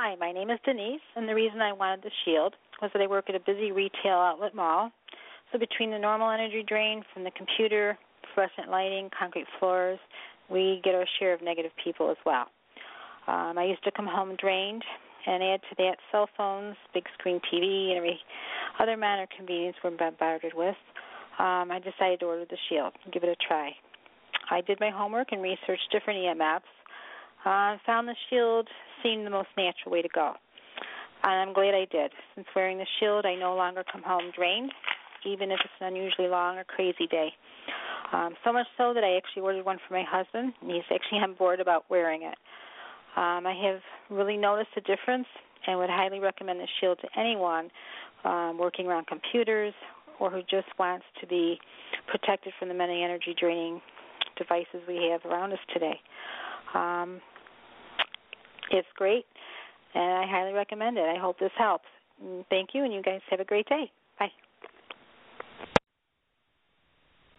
Hi, my name is Denise, and the reason I wanted the Shield was that I work at a busy retail outlet mall. So between the normal energy drain from the computer, fluorescent lighting, concrete floors, we get our share of negative people as well. I used to come home drained, and add to that cell phones, big screen TV, and every other manner of convenience we're bombarded with. I decided to order the Shield and give it a try. I did my homework and researched different EMFs. Found the Shield seemed the most natural way to go. And I'm glad I did. Since wearing the Shield, I no longer come home drained, even if it's an unusually long or crazy day. So much so that I actually ordered one for my husband, and he's actually on board about wearing it. I have really noticed a difference and would highly recommend the Shield to anyone working around computers or who just wants to be protected from the many energy-draining devices we have around us today. It's great, and I highly recommend it. I hope this helps. Thank you, and you guys have a great day. Bye.